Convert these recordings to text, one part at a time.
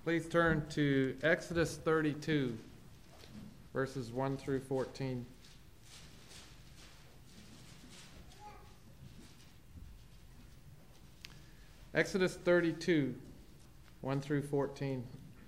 Please turn to Exodus 32, verses 1 through 14. Exodus 32, 1 through 14.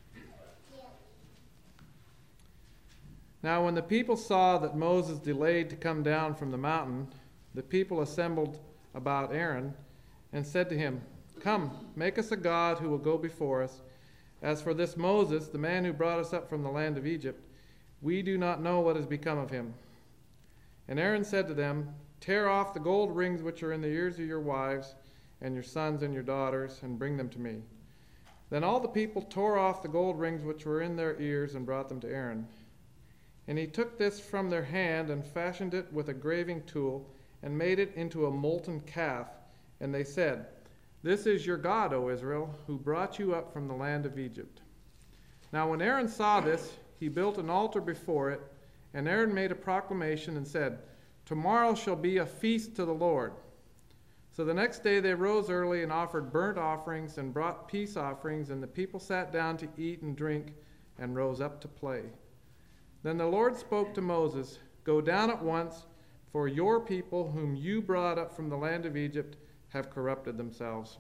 Now when the people saw that Moses delayed to come down from the mountain, the people assembled about Aaron and said to him, "Come, make us a god who will go before us. As for this Moses, the man who brought us up from the land of Egypt, we do not know what has become of him." And Aaron said to them, "Tear off the gold rings which are in the ears of your wives and your sons and your daughters, and bring them to me." Then all the people tore off the gold rings which were in their ears and brought them to Aaron. And he took this from their hand and fashioned it with a graving tool and made it into a molten calf. And they said, "This is your God, O Israel, who brought you up from the land of Egypt." Now when Aaron saw this, he built an altar before it, and Aaron made a proclamation and said, "Tomorrow shall be a feast to the Lord." So the next day they rose early and offered burnt offerings and brought peace offerings, and the people sat down to eat and drink and rose up to play. Then the Lord spoke to Moses, "Go down at once, for your people whom you brought up from the land of Egypt have corrupted themselves.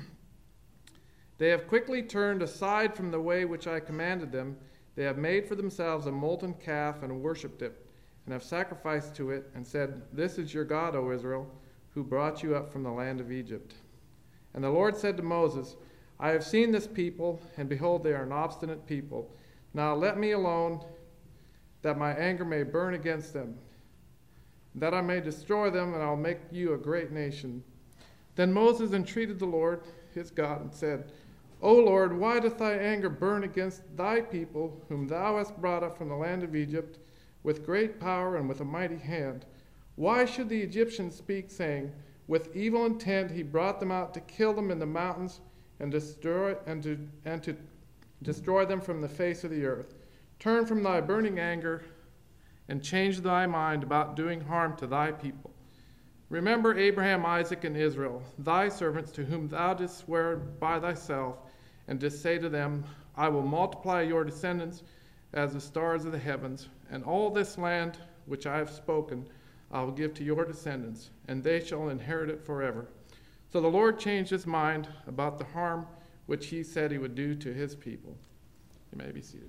They have quickly turned aside from the way which I commanded them. They have made for themselves a molten calf and worshipped it, and have sacrificed to it, and said, 'This is your God, O Israel, who brought you up from the land of Egypt.' And the Lord said to Moses, 'I have seen this people, and behold, they are an obstinate people. Now let me alone, that my anger may burn against them, that I may destroy them, and I'll make you a great nation.' Then Moses entreated the Lord his God and said, 'O Lord, why doth thy anger burn against thy people, whom thou hast brought up from the land of Egypt, with great power and with a mighty hand? Why should the Egyptians speak, saying, with evil intent he brought them out to kill them in the mountains and to destroy them from the face of the earth? Turn from thy burning anger and change thy mind about doing harm to thy people. Remember Abraham, Isaac, and Israel, thy servants, to whom thou didst swear by thyself, and didst say to them, I will multiply your descendants as the stars of the heavens, and all this land which I have spoken I will give to your descendants, and they shall inherit it forever.' So the Lord changed his mind about the harm which he said he would do to his people." You may be seated.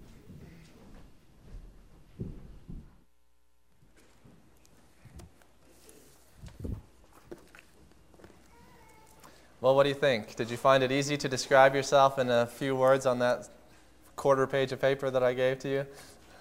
Well, what do you think? Did you find it easy to describe yourself in a few words on that quarter page of paper that I gave to you?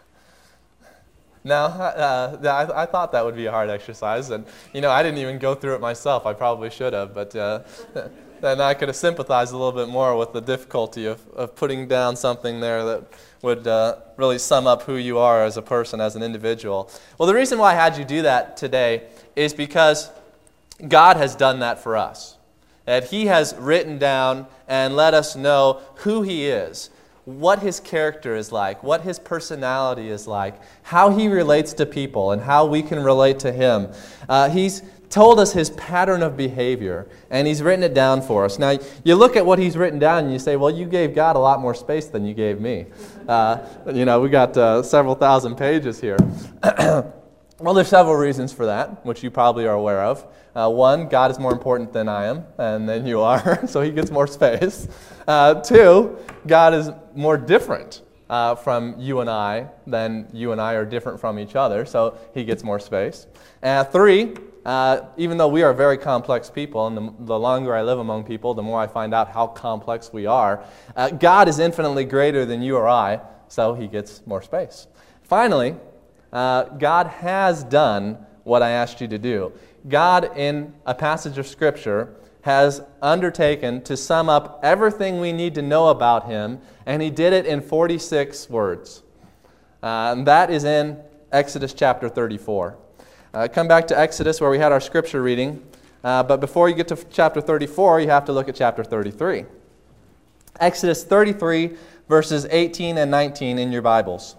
No? I thought that would be a hard exercise, and I didn't even go through it myself. I probably should have, but then I could have sympathized a little bit more with the difficulty of putting down something there that would really sum up who you are as a person, as an individual. Well, the reason why I had you do that today is because God has done that for us. That He has written down and let us know who He is, what His character is like, what His personality is like, how He relates to people, and how we can relate to Him. He's told us His pattern of behavior, and He's written it down for us. Now, you look at what He's written down, and you say, well, you gave God a lot more space than you gave me. We got several thousand pages here. Well, there's several reasons for that, which you probably are aware of. One, God is more important than I am, and than you are, so He gets more space. Two, God is more different from you and I than you and I are different from each other, so He gets more space. Three, even though we are very complex people, and the longer I live among people, the more I find out how complex we are, God is infinitely greater than you or I, so He gets more space. Finally, God has done what I asked you to do. God, in a passage of Scripture, has undertaken to sum up everything we need to know about Him, and He did it in 46 words. And that is in Exodus chapter 34. Come back to Exodus where we had our Scripture reading, but before you get to chapter 34, you have to look at chapter 33. Exodus 33, verses 18 and 19 in your Bibles.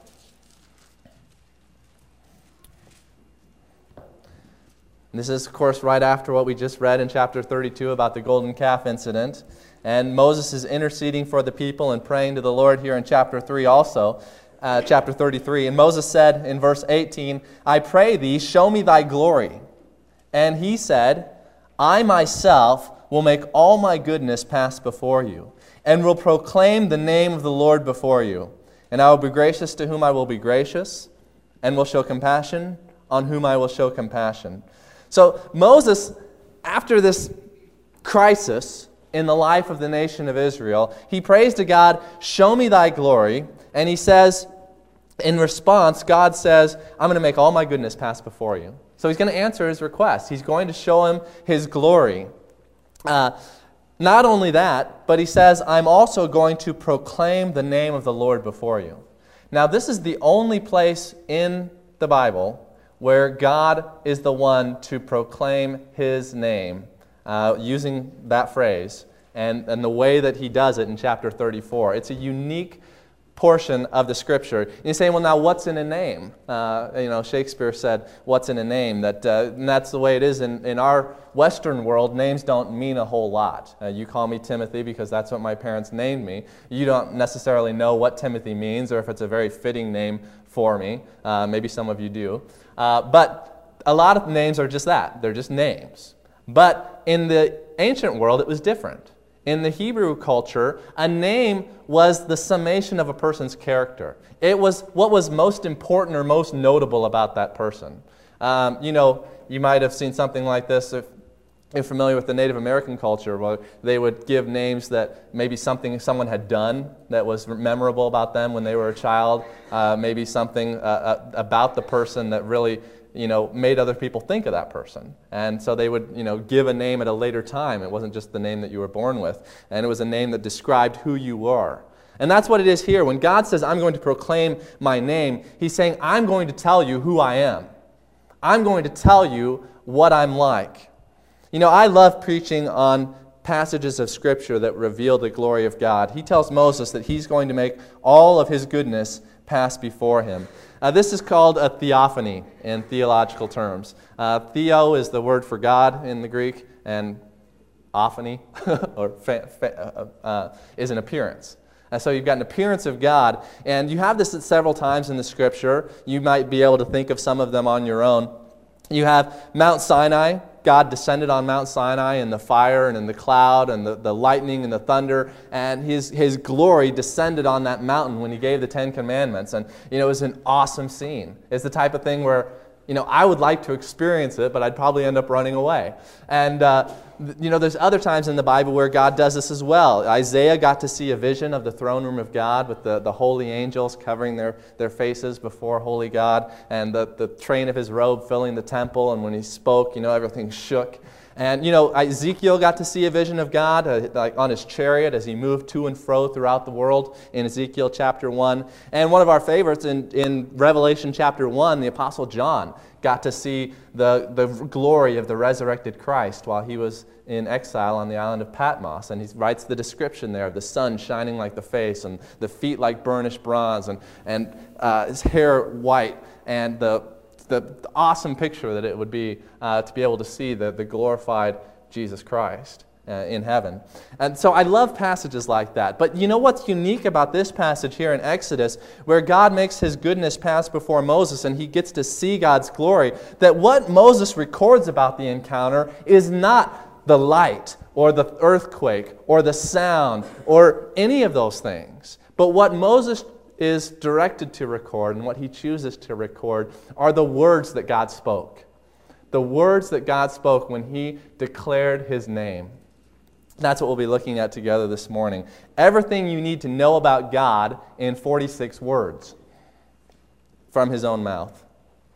And this is, of course, right after what we just read in chapter 32 about the golden calf incident. And Moses is interceding for the people and praying to the Lord here in chapter 3 also, chapter 33. And Moses said in verse 18, I pray thee, show me thy glory. And he said, I myself will make all my goodness pass before you, and will proclaim the name of the Lord before you. And I will be gracious to whom I will be gracious, and will show compassion on whom I will show compassion. So Moses, after this crisis in the life of the nation of Israel, he prays to God, show me thy glory. And he says, in response, God says, I'm going to make all my goodness pass before you. So he's going to answer his request. He's going to show him his glory. Not only that, but he says, I'm also going to proclaim the name of the Lord before you. Now, this is the only place in the Bible where God is the one to proclaim His name, using that phrase, and the way that He does it in chapter 34. It's a unique portion of the Scripture. And you say, well, now what's in a name? Shakespeare said, what's in a name? And that's the way it is in our Western world. Names don't mean a whole lot. You call me Timothy because that's what my parents named me. You don't necessarily know what Timothy means or if it's a very fitting name for me. Maybe some of you do. But a lot of names are just that. They're just names. But in the ancient world, it was different. In the Hebrew culture, a name was the summation of a person's character. It was what was most important or most notable about that person. You might have seen something like this if you're familiar with the Native American culture, where they would give names that maybe something someone had done that was memorable about them when they were a child, maybe something about the person that really made other people think of that person. And so they would, give a name at a later time. It wasn't just the name that you were born with. And it was a name that described who you were. And that's what it is here. When God says, I'm going to proclaim my name, He's saying, I'm going to tell you who I am. I'm going to tell you what I'm like. I love preaching on passages of Scripture that reveal the glory of God. He tells Moses that he's going to make all of His goodness pass before him. This is called a theophany in theological terms. Theo is the word for God in the Greek, and ophany is an appearance. So you've got an appearance of God, and you have this several times in the Scripture. You might be able to think of some of them on your own. You have Mount Sinai. God descended on Mount Sinai in the fire and in the cloud and the lightning and the thunder, and His glory descended on that mountain when He gave the Ten Commandments. And, it was an awesome scene. It's the type of thing where, I would like to experience it, but I'd probably end up running away. And, there's other times in the Bible where God does this as well. Isaiah got to see a vision of the throne room of God with the holy angels covering their faces before holy God, and the train of His robe filling the temple, and when He spoke, everything shook. And, Ezekiel got to see a vision of God like on his chariot as he moved to and fro throughout the world in Ezekiel chapter 1. And one of our favorites in Revelation chapter 1, the Apostle John got to see the glory of the resurrected Christ while he was in exile on the island of Patmos. And he writes the description there of the sun shining like the face, and the feet like burnished bronze, and his hair white, and the awesome picture that it would be to be able to see the glorified Jesus Christ in heaven. And so I love passages like that. But you know what's unique about this passage here in Exodus, where God makes His goodness pass before Moses and he gets to see God's glory, that what Moses records about the encounter is not the light or the earthquake or the sound or any of those things. But what Moses is directed to record, and what he chooses to record, are the words that God spoke. The words that God spoke when He declared His name. That's what we'll be looking at together this morning. Everything you need to know about God in 46 words from His own mouth.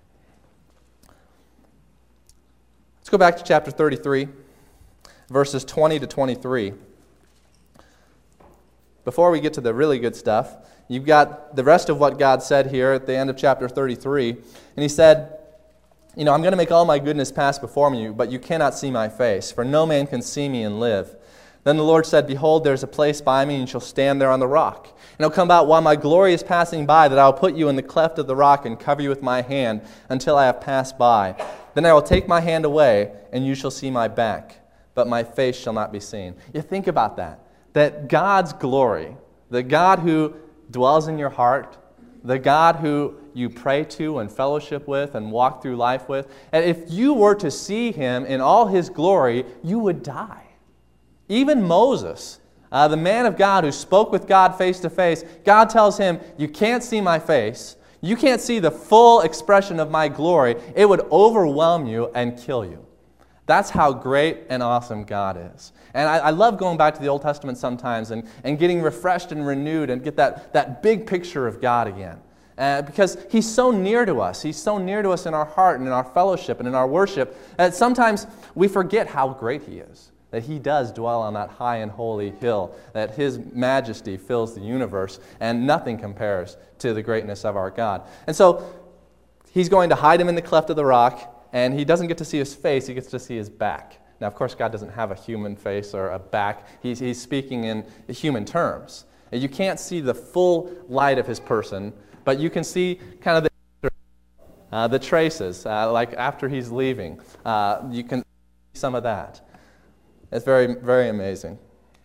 Let's go back to chapter 33, verses 20 to 23. Before we get to the really good stuff, you've got the rest of what God said here at the end of chapter 33. And He said, I'm going to make all my goodness pass before you, but you cannot see my face, for no man can see me and live. Then the Lord said, Behold, there is a place by me, and you shall stand there on the rock. And it'll come about while my glory is passing by, that I will put you in the cleft of the rock and cover you with my hand until I have passed by. Then I will take my hand away, and you shall see my back, but my face shall not be seen. You think about that God's glory, the God who dwells in your heart, the God who you pray to and fellowship with and walk through life with, and if you were to see him in all his glory, you would die. Even Moses, the man of God who spoke with God face to face, God tells him, you can't see my face, you can't see the full expression of my glory, it would overwhelm you and kill you. That's how great and awesome God is. And I love going back to the Old Testament sometimes and getting refreshed and renewed and get that big picture of God again. Because he's so near to us. He's so near to us in our heart and in our fellowship and in our worship that sometimes we forget how great he is. That he does dwell on that high and holy hill, that his majesty fills the universe, and nothing compares to the greatness of our God. And so he's going to hide him in the cleft of the rock, and he doesn't get to see his face, he gets to see his back. Now, of course, God doesn't have a human face or a back. He's speaking in human terms. And you can't see the full light of his person, but you can see kind of the traces, like after he's leaving. You can see some of that. It's very, very amazing.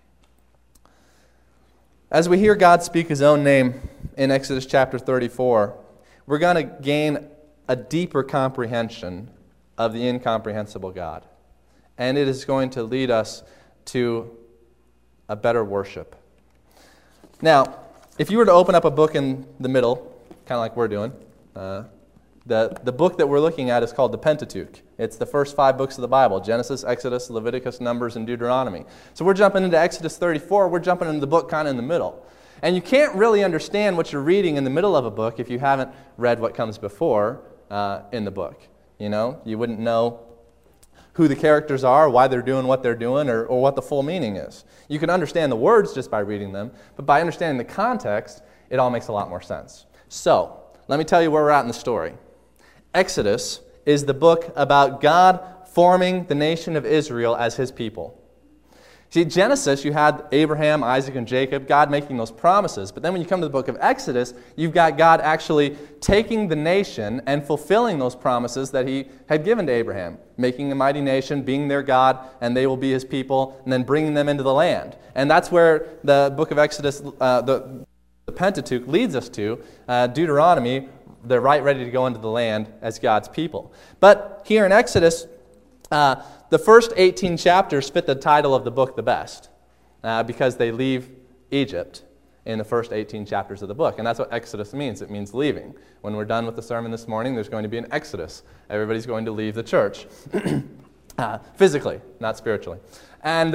As we hear God speak his own name in Exodus chapter 34, we're going to gain a deeper comprehension of the incomprehensible God. And it is going to lead us to a better worship. Now, if you were to open up a book in the middle, kind of like we're doing, the book that we're looking at is called the Pentateuch. It's the first 5 books of the Bible: Genesis, Exodus, Leviticus, Numbers, and Deuteronomy. So we're jumping into Exodus 34. We're jumping into the book kind of in the middle. And you can't really understand what you're reading in the middle of a book if you haven't read what comes before in the book. You know, you wouldn't know who the characters are, why they're doing what they're doing, or what the full meaning is. You can understand the words just by reading them, but by understanding the context, it all makes a lot more sense. So, let me tell you where we're at in the story. Exodus is the book about God forming the nation of Israel as his people. See, Genesis, you had Abraham, Isaac, and Jacob, God making those promises. But then when you come to the book of Exodus, you've got God actually taking the nation and fulfilling those promises that he had given to Abraham, making a mighty nation, being their God, and they will be his people, and then bringing them into the land. And that's where the book of Exodus, the Pentateuch, leads us to. Deuteronomy, they're right ready to go into the land as God's people. But here in Exodus, the first 18 chapters fit the title of the book the best because they leave Egypt in the first 18 chapters of the book. And that's what Exodus means. It means leaving. When we're done with the sermon this morning, there's going to be an exodus. Everybody's going to leave the church. Physically, not spiritually. And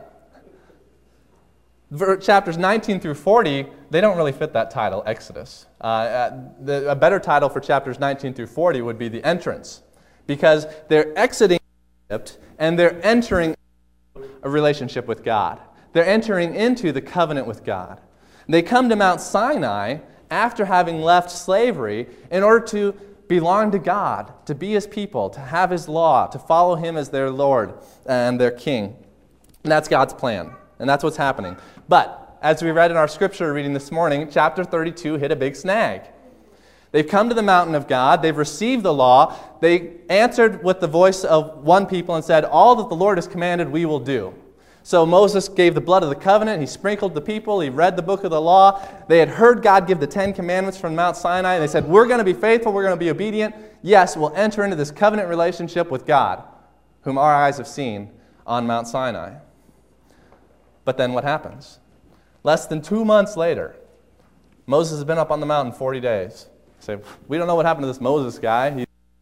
chapters 19 through 40, they don't really fit that title, Exodus. A better title for chapters 19 through 40 would be the entrance, because they're exiting Egypt and they're entering a relationship with God. They're entering into the covenant with God. They come to Mount Sinai after having left slavery in order to belong to God, to be his people, to have his law, to follow him as their Lord and their King. And that's God's plan. And that's what's happening. But, as we read in our scripture reading this morning, chapter 32 hit a big snag. They've come to the mountain of God. They've received the law. They answered with the voice of one people and said, all that the Lord has commanded we will do. So Moses gave the blood of the covenant. He sprinkled the people. He read the book of the law. They had heard God give the 10 commandments from Mount Sinai. And they said, we're going to be faithful. We're going to be obedient. Yes, we'll enter into this covenant relationship with God, whom our eyes have seen on Mount Sinai. But then what happens? Less than 2 months later, Moses has been up on the mountain 40 days. Say, we don't know what happened to this Moses guy.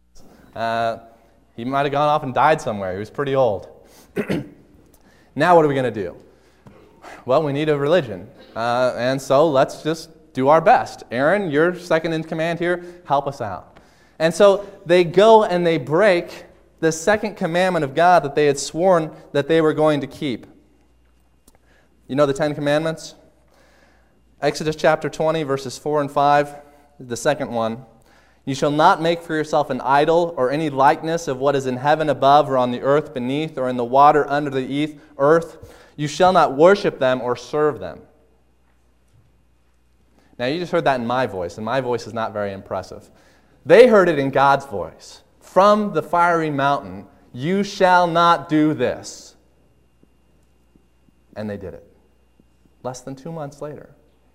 He might have gone off and died somewhere. He was pretty old. Now what are we going to do? Well, we need a religion. And so let's just do our best. Aaron, you're second in command here. Help us out. And so they go and they break the second commandment of God that they had sworn that they were going to keep. You know the 10 Commandments? Exodus chapter 20, verses 4 and 5, the second one. You shall not make for yourself an idol or any likeness of what is in heaven above or on the earth beneath or in the water under the earth. You shall not worship them or serve them. Now you just heard that in my voice, and my voice is not very impressive. They heard it in God's voice. from the fiery mountain, you shall not do this. And they did it. Less than 2 months later.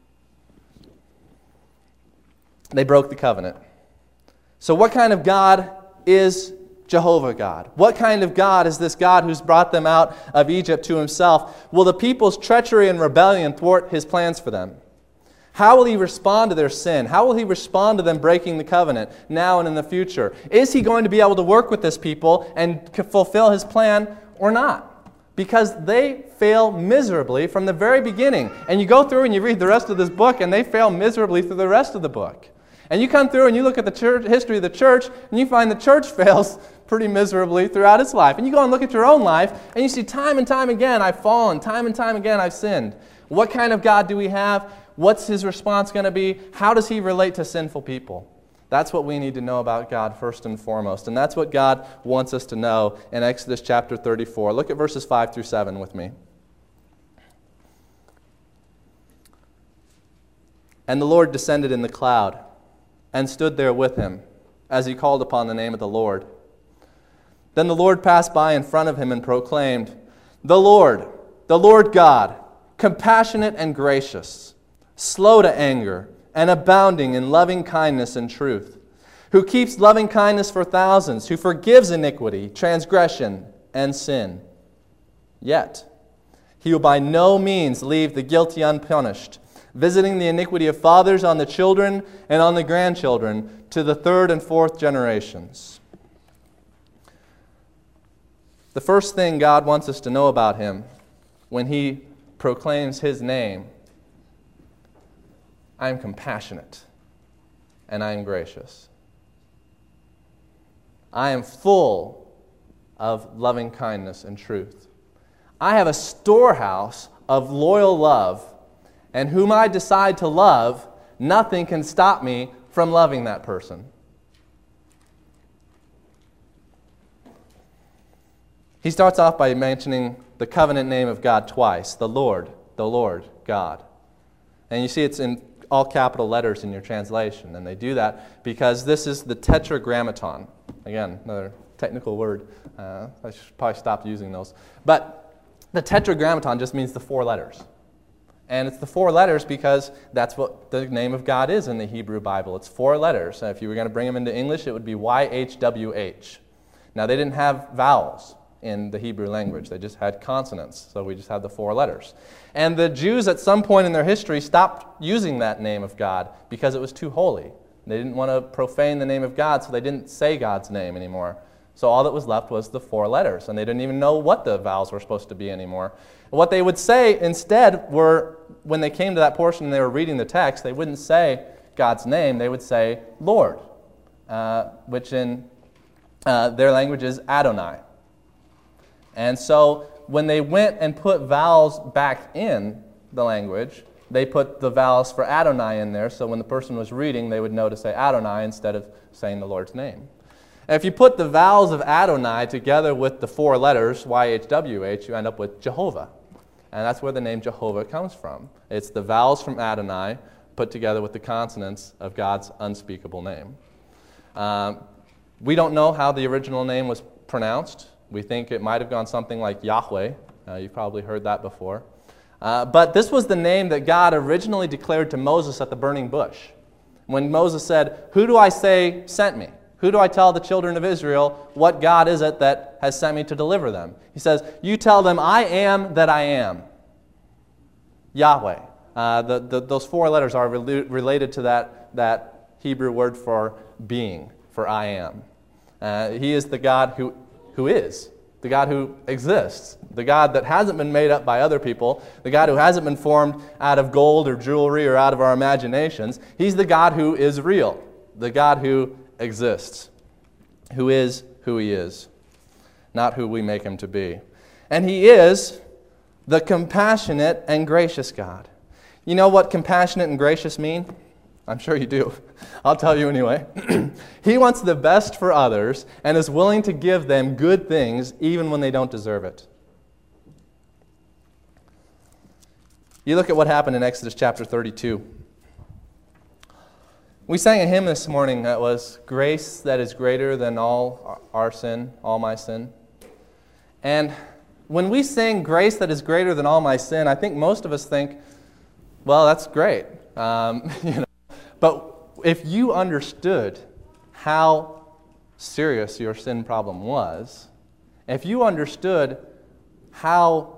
They broke the covenant. So what kind of God is Jehovah God? What kind of God is this God who's brought them out of Egypt to himself? Will the people's treachery and rebellion thwart his plans for them? How will he respond to their sin? How will he respond to them breaking the covenant now and in the future? Is he going to be able to work with this people and fulfill his plan or not? Because they fail miserably from the very beginning. And you go through and you read the rest of this book, and they fail miserably through the rest of the book. And you come through and you look at the church, history of the church, and you find the church fails pretty miserably throughout its life. And you go and look at your own life, and you see time and time again, I've fallen. Time and time again, I've sinned. What kind of God do we have? What's his response going to be? How does he relate to sinful people? That's what we need to know about God first and foremost. And that's what God wants us to know in Exodus chapter 34. Look at verses 5 through 7 with me. And the Lord descended in the cloud and stood there with him as he called upon the name of the Lord. Then the Lord passed by in front of him and proclaimed, the Lord God, compassionate and gracious, slow to anger, and abounding in loving kindness and truth, who keeps loving kindness for thousands, who forgives iniquity, transgression, and sin. Yet he will by no means leave the guilty unpunished, visiting the iniquity of fathers on the children and on the grandchildren to the third and fourth generations. The first thing God wants us to know about him when he proclaims his name, I am compassionate and I am gracious. I am full of loving kindness and truth. I have a storehouse of loyal love, and whom I decide to love, nothing can stop me from loving that person. He starts off by mentioning the covenant name of God twice, the Lord God. And you see it's in all capital letters in your translation, and they do that because this is the tetragrammaton. Again, another technical word. I should probably stop using those. But the tetragrammaton just means the 4 letters. And it's the 4 letters because that's what the name of God is in the Hebrew Bible. It's 4 letters. If you were going to bring them into English, it would be YHWH. Now, they didn't have vowels in the Hebrew language. They just had consonants, so we just had the 4 letters. And the Jews at some point in their history stopped using that name of God because it was too holy. They didn't want to profane the name of God, so they didn't say God's name anymore. So all that was left was the 4 letters, and they didn't even know what the vowels were supposed to be anymore. What they would say instead were, when they came to that portion and they were reading the text, they wouldn't say God's name, they would say Lord, which in their language is Adonai. And so when they went and put vowels back in the language, they put the vowels for Adonai in there, so when the person was reading, they would know to say Adonai instead of saying the Lord's name. And if you put the vowels of Adonai together with the 4 letters, YHWH, you end up with Jehovah. And that's where the name Jehovah comes from. It's the vowels from Adonai put together with the consonants of God's unspeakable name. We don't know how the original name was pronounced. We think it might have gone something like Yahweh. You've probably heard that before. But this was the name that God originally declared to Moses at the burning bush. When Moses said, "Who do I say sent me? Who do I tell the children of Israel what God is it that has sent me to deliver them?" He says, "You tell them, I am that I am." Yahweh. Those 4 letters are related to that Hebrew word for being, for I am. He is the God who is, the God who exists, the God that hasn't been made up by other people, the God who hasn't been formed out of gold or jewelry or out of our imaginations. He's the God who is real, the God who exists, who is who he is, not who we make him to be. And he is the compassionate and gracious God. You know what compassionate and gracious mean? I'm sure you do. I'll tell you anyway. He wants the best for others and is willing to give them good things even when they don't deserve it. You look at what happened in Exodus chapter 32. We sang a hymn this morning that was "Grace that is greater than all our sin, all my sin." And when we sing "Grace that is greater than all my sin," I think most of us think, well, that's great. But if you understood how serious your sin problem was, if you understood how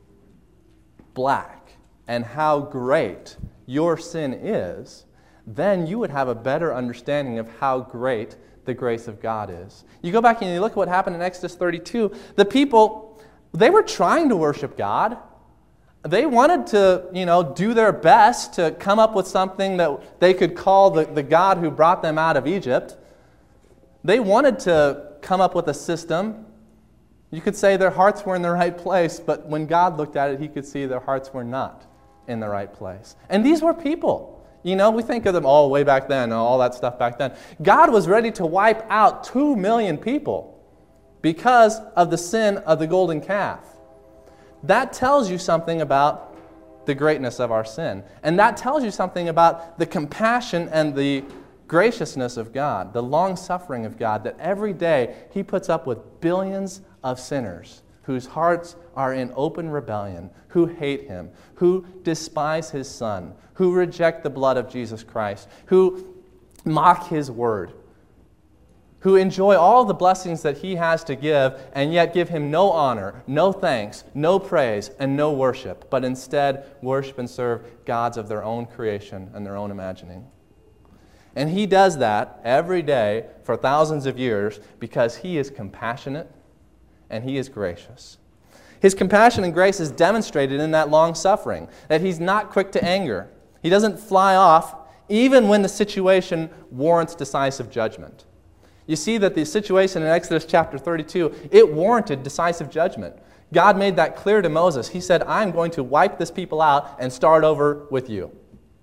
black and how great your sin is, then you would have a better understanding of how great the grace of God is. You go back and you look at what happened in Exodus 32. The people, they were trying to worship God. They wanted to, do their best to come up with something that they could call the God who brought them out of Egypt. They wanted to come up with a system. You could say their hearts were in the right place, but when God looked at it, He could see their hearts were not in the right place. And these were people. We think of them all way back then, all that stuff back then. God was ready to wipe out 2 million people because of the sin of the golden calf. That tells you something about the greatness of our sin. And that tells you something about the compassion and the graciousness of God, the long-suffering of God, that every day He puts up with billions of sinners whose hearts are in open rebellion, who hate Him, who despise His Son, who reject the blood of Jesus Christ, who mock His word, who enjoy all the blessings that He has to give, and yet give Him no honor, no thanks, no praise, and no worship, but instead worship and serve gods of their own creation and their own imagining. And He does that every day for thousands of years because He is compassionate and He is gracious. His compassion and grace is demonstrated in that long suffering, that He's not quick to anger. He doesn't fly off even when the situation warrants decisive judgment. You see that the situation in Exodus chapter 32, it warranted decisive judgment. God made that clear to Moses. He said, I'm going to wipe this people out and start over with you.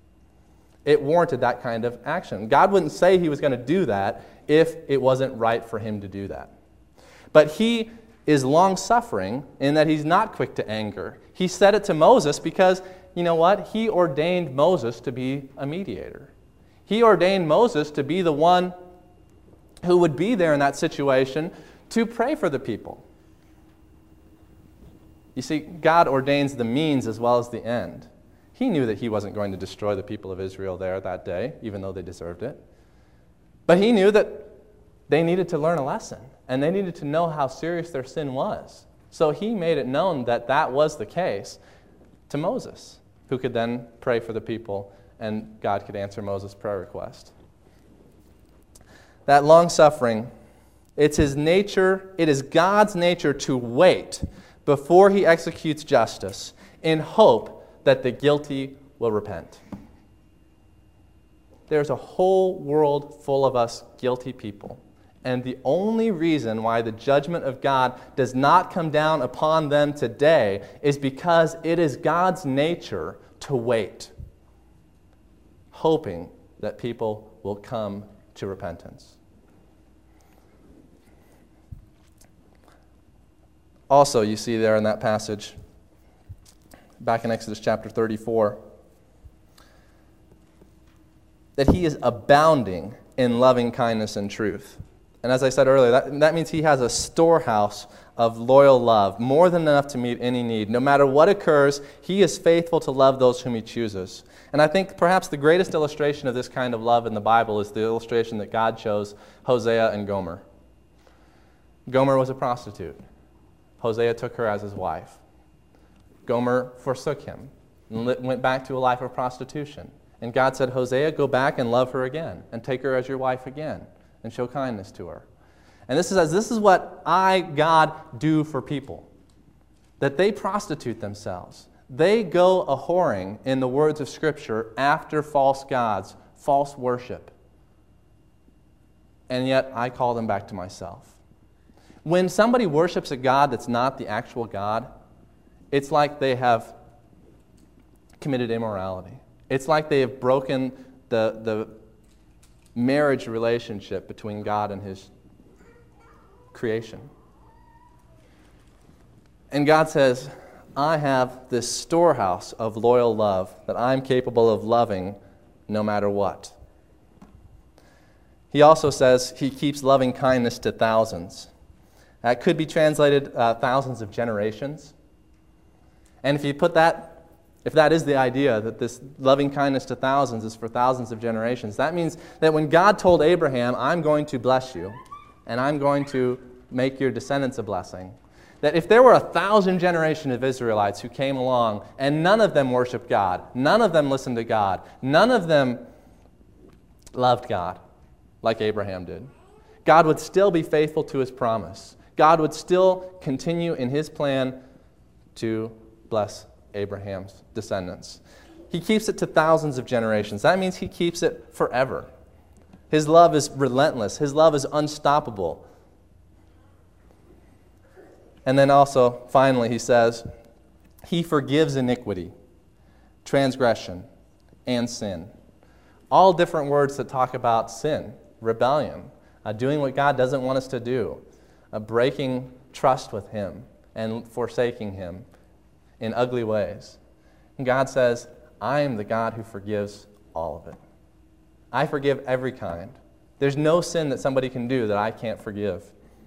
It warranted that kind of action. God wouldn't say He was going to do that if it wasn't right for Him to do that. But He is long-suffering in that He's not quick to anger. He said it to Moses because, you know what? He ordained Moses to be a mediator. He ordained Moses to be the one who would be there in that situation to pray for the people. You see, God ordains the means as well as the end. He knew that He wasn't going to destroy the people of Israel there that day, even though they deserved it. But He knew that they needed to learn a lesson, and they needed to know how serious their sin was. So He made it known that that was the case to Moses, who could then pray for the people, and God could answer Moses' prayer request. That long-suffering, it's His nature, it is God's nature to wait before He executes justice in hope that the guilty will repent. There's a whole world full of us guilty people. And the only reason why the judgment of God does not come down upon them today is because it is God's nature to wait, hoping that people will come to repentance. Also, you see there in that passage, back in Exodus chapter 34, that He is abounding in loving kindness and truth. And as I said earlier, that means He has a storehouse of loyal love, more than enough to meet any need. No matter what occurs, He is faithful to love those whom He chooses. And I think perhaps the greatest illustration of this kind of love in the Bible is the illustration that God chose Hosea and Gomer. Gomer was a prostitute. Hosea took her as his wife. Gomer forsook him and went back to a life of prostitution. And God said, Hosea, go back and love her again and take her as your wife again and show kindness to her. And this is what I, God, do for people. That they prostitute themselves. They go a-whoring, in the words of Scripture, after false gods, false worship. And yet I call them back to myself. When somebody worships a God that's not the actual God, it's like they have committed immorality. It's like they have broken the marriage relationship between God and His creation. And God says, I have this storehouse of loyal love that I'm capable of loving no matter what. He also says he keeps loving kindness to thousands. That could be translated thousands of generations. And if that is the idea, that this loving kindness to thousands is for thousands of generations, that means that when God told Abraham, I'm going to bless you, and I'm going to make your descendants a blessing, that if there were 1,000 generations of Israelites who came along and none of them worshiped God, none of them listened to God, none of them loved God like Abraham did, God would still be faithful to his promise. God would still continue in his plan to bless Abraham's descendants. He keeps it to thousands of generations. That means he keeps it forever. His love is relentless. His love is unstoppable. And then also, finally, he says, he forgives iniquity, transgression, and sin. All different words that talk about sin, rebellion, doing what God doesn't want us to do, breaking trust with him and forsaking him in ugly ways. And God says, I am the God who forgives all of it. I forgive every kind. There's no sin that somebody can do that I can't forgive.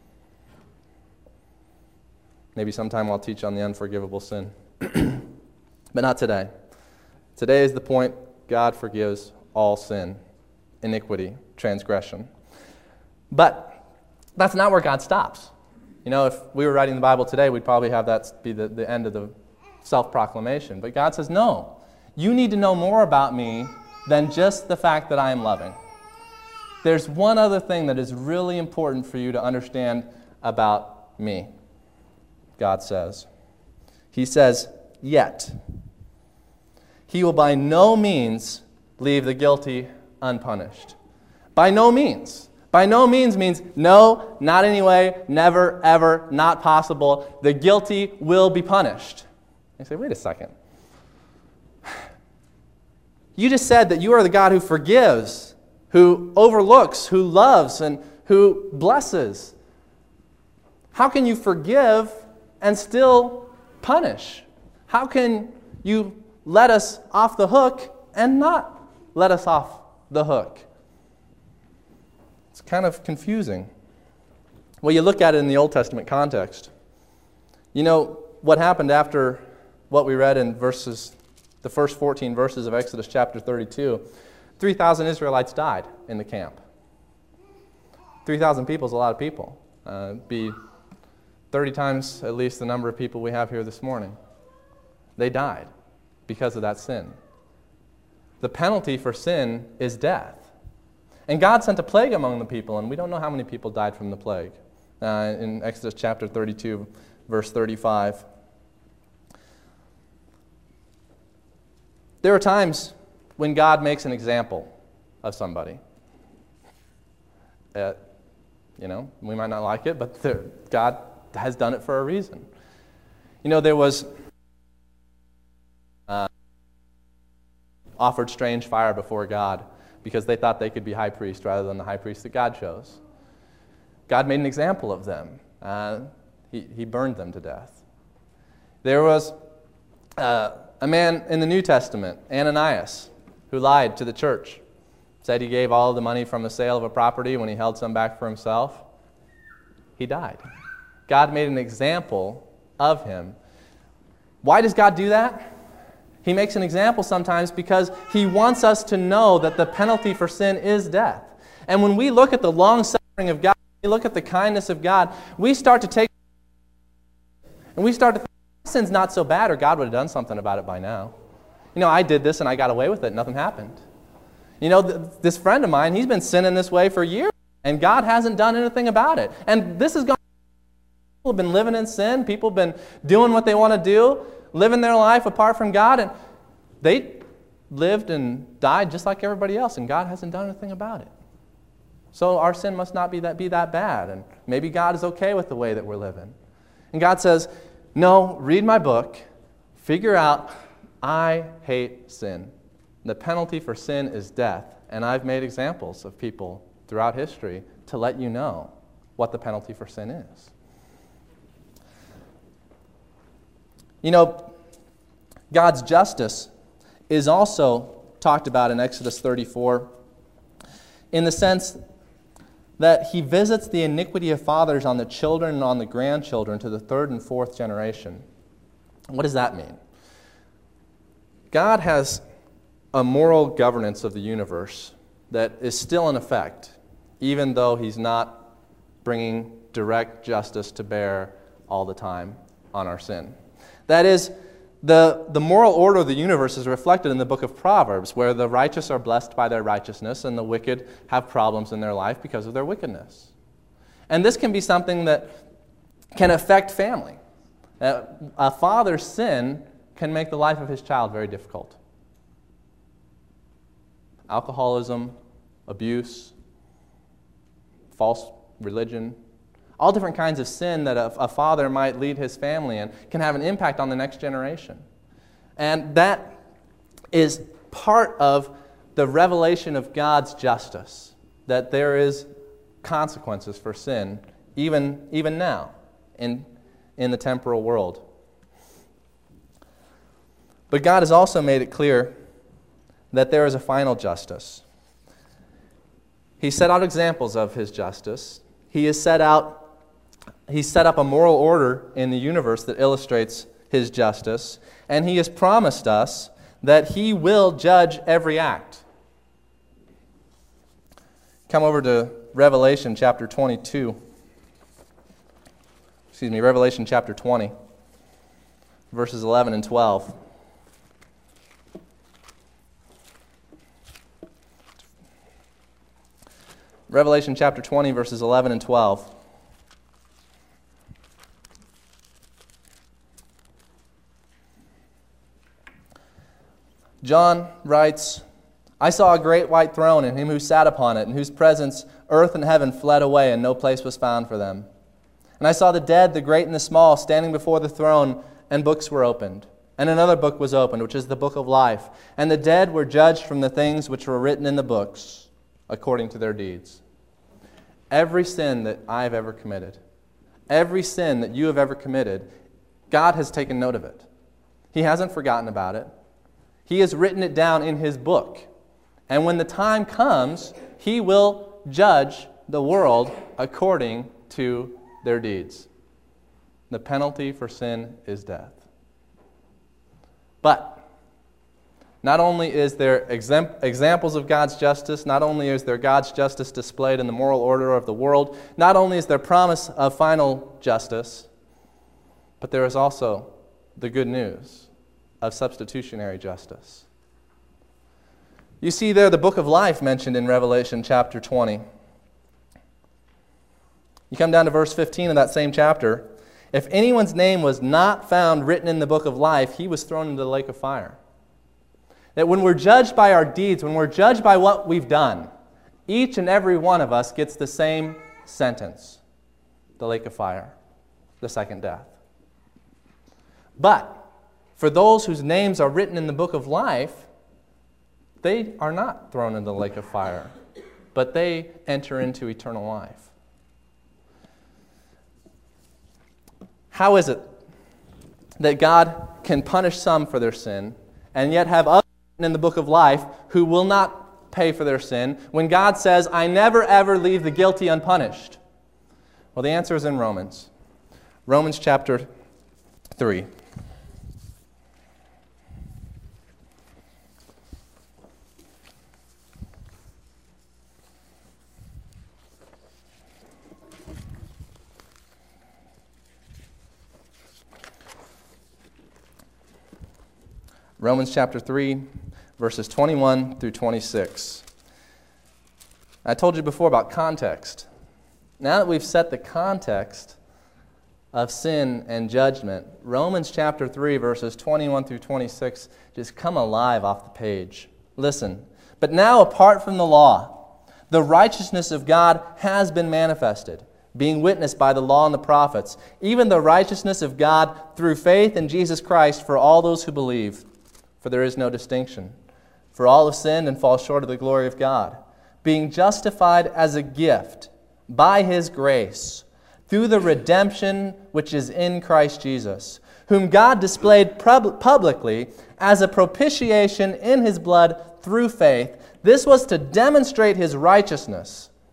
Maybe sometime I'll teach on the unforgivable sin. But not today. Today is the point. God forgives all sin, iniquity, transgression. But that's not where God stops. You know, if we were writing the Bible today, we'd probably have that be the end of the self-proclamation. But God says, no, you need to know more about me than just the fact that I am loving. There's one other thing that is really important for you to understand about me, God says. He says, yet he will by no means leave the guilty unpunished. By no means. By no means means no, not anyway, never, ever, not possible. The guilty will be punished. You say, wait a second. You just said that you are the God who forgives, who overlooks, who loves, and who blesses. How can you forgive and still punish? How can you let us off the hook and not let us off the hook? It's kind of confusing. Well, you look at it in the Old Testament context. You know what happened after what we read in the first 14 verses of Exodus chapter 32? 3,000 Israelites died in the camp. 3,000 people is a lot of people. Be 30 times at least the number of people we have here this morning. They died because of that sin. The penalty for sin is death. And God sent a plague among the people, and we don't know how many people died from the plague. In Exodus chapter 32, verse 35. There are times when God makes an example of somebody. We might not like it, but God has done it for a reason. You know, there was offered strange fire before God because they thought they could be high priest rather than the high priest that God chose. God made an example of them. He burned them to death. There was a man in the New Testament, Ananias, who lied to the church. Said he gave all the money from the sale of a property when he held some back for himself. He died. God made an example of him. Why does God do that? He makes an example sometimes because he wants us to know that the penalty for sin is death. And when we look at the long suffering of God, we look at the kindness of God, we start to take and we start to think, sin's not so bad, or God would have done something about it by now. You know, I did this and I got away with it, nothing happened. You know, this friend of mine, he's been sinning this way for years, and God hasn't done anything about it. And this has gone. People have been living in sin. People have been doing what they want to do, living their life apart from God, and they lived and died just like everybody else, and God hasn't done anything about it. So our sin must not be that bad, and maybe God is okay with the way that we're living. And God says, no, read my book, figure out, I hate sin. The penalty for sin is death, and I've made examples of people throughout history to let you know what the penalty for sin is. You know, God's justice is also talked about in Exodus 34 in the sense that he visits the iniquity of fathers on the children and on the grandchildren to the third and fourth generation. What does that mean? God has a moral governance of the universe that is still in effect, even though he's not bringing direct justice to bear all the time on our sin. That is, the moral order of the universe is reflected in the book of Proverbs, where the righteous are blessed by their righteousness and the wicked have problems in their life because of their wickedness. And this can be something that can affect family. A father's sin can make the life of his child very difficult. Alcoholism, abuse, false religion, all different kinds of sin that a father might lead his family in can have an impact on the next generation. And that is part of the revelation of God's justice, that there is consequences for sin, even now, in the temporal world. But God has also made it clear that there is a final justice. He set out examples of his justice. He set up a moral order in the universe that illustrates his justice, and he has promised us that he will judge every act. Come over to Revelation chapter 20, verses 11 and 12. Revelation chapter 20, verses 11 and 12. John writes, I saw a great white throne and him who sat upon it, in whose presence earth and heaven fled away, and no place was found for them. And I saw the dead, the great and the small, standing before the throne, and books were opened. And another book was opened, which is the book of life. And the dead were judged from the things which were written in the books, according to their deeds. Every sin that I have ever committed, every sin that you have ever committed, God has taken note of it. He hasn't forgotten about it. He has written it down in his book. And when the time comes, he will judge the world according to their deeds. The penalty for sin is death. But not only is there examples of God's justice, not only is there God's justice displayed in the moral order of the world, not only is there promise of final justice, but there is also the good news of substitutionary justice. You see there the book of life mentioned in Revelation chapter 20. You come down to verse 15 of that same chapter. If anyone's name was not found written in the book of life, he was thrown into the lake of fire. That when we're judged by our deeds, when we're judged by what we've done, each and every one of us gets the same sentence: the lake of fire, the second death. But for those whose names are written in the book of life, they are not thrown into the lake of fire, but they enter into eternal life. How is it that God can punish some for their sin and yet have others in the book of life who will not pay for their sin when God says, I never ever leave the guilty unpunished? Well, the answer is in Romans. Romans chapter 3. Romans chapter 3, verses 21 through 26. I told you before about context. Now that we've set the context of sin and judgment, Romans chapter 3, verses 21 through 26 just come alive off the page. Listen. But now, apart from the law, the righteousness of God has been manifested, being witnessed by the law and the prophets, even the righteousness of God through faith in Jesus Christ for all those who believe. For there is no distinction. For all have sinned and fall short of the glory of God, being justified as a gift by His grace, through the redemption which is in Christ Jesus, whom God displayed publicly as a propitiation in His blood through faith. This was to demonstrate His righteousness,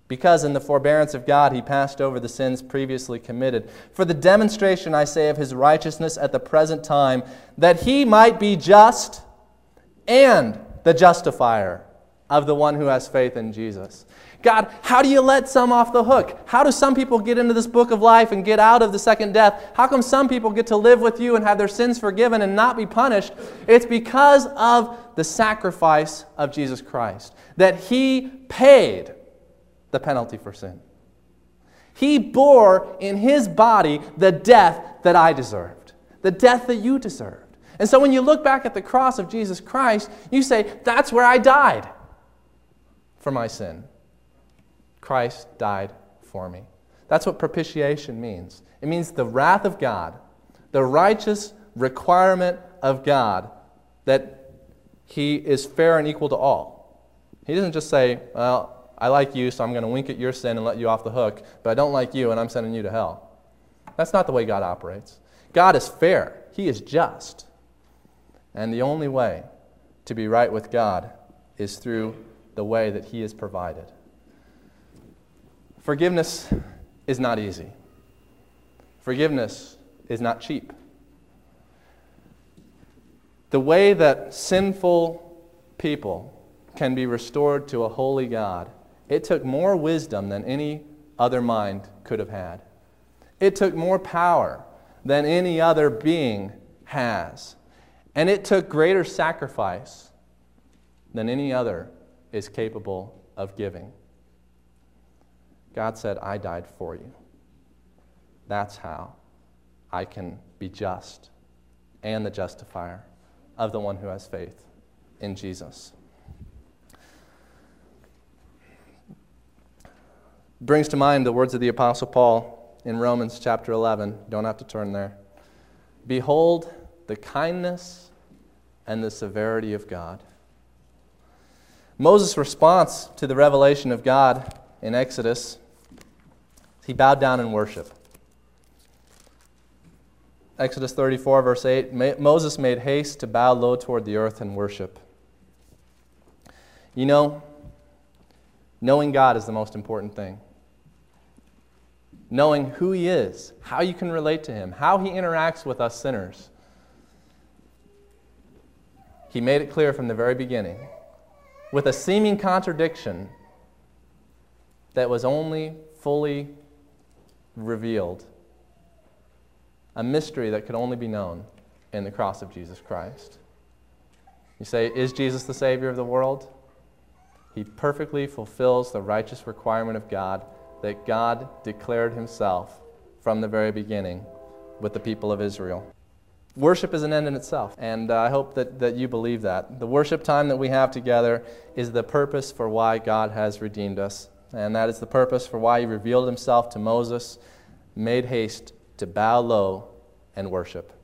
because in the forbearance of God he passed over the sins previously committed. For the demonstration, I say, of his righteousness at the present time, that he might be just and the justifier of the one who has faith in Jesus. God, how do you let some off the hook? How do some people get into this book of life and get out of the second death? How come some people get to live with you and have their sins forgiven and not be punished? It's because of the sacrifice of Jesus Christ, that he paid the penalty for sin. He bore in his body the death that I deserved, the death that you deserved. And so when you look back at the cross of Jesus Christ, you say, that's where I died for my sin. Christ died for me. That's what propitiation means. It means the wrath of God, the righteous requirement of God that he is fair and equal to all. He doesn't just say, well, I like you, so I'm going to wink at your sin and let you off the hook, but I don't like you and I'm sending you to hell. That's not the way God operates. God is fair. He is just. And the only way to be right with God is through the way that he has provided. Forgiveness is not easy. Forgiveness is not cheap. The way that sinful people can be restored to a holy God, it took more wisdom than any other mind could have had. It took more power than any other being has. And it took greater sacrifice than any other is capable of giving. God said, I died for you. That's how I can be just and the justifier of the one who has faith in Jesus. Brings to mind the words of the Apostle Paul in Romans chapter 11. You don't have to turn there. Behold the kindness and the severity of God. Moses' response to the revelation of God in Exodus, he bowed down in worship. Exodus 34, verse 8, Moses made haste to bow low toward the earth and worship. You know, knowing God is the most important thing. Knowing who he is, how you can relate to him, how he interacts with us sinners. He made it clear from the very beginning, with a seeming contradiction that was only fully revealed, a mystery that could only be known in the cross of Jesus Christ. You say, is Jesus the Savior of the world? He perfectly fulfills the righteous requirement of God that God declared himself from the very beginning with the people of Israel. Worship is an end in itself, and I hope that you believe that. The worship time that we have together is the purpose for why God has redeemed us, and that is the purpose for why he revealed himself to Moses, made haste to bow low and worship.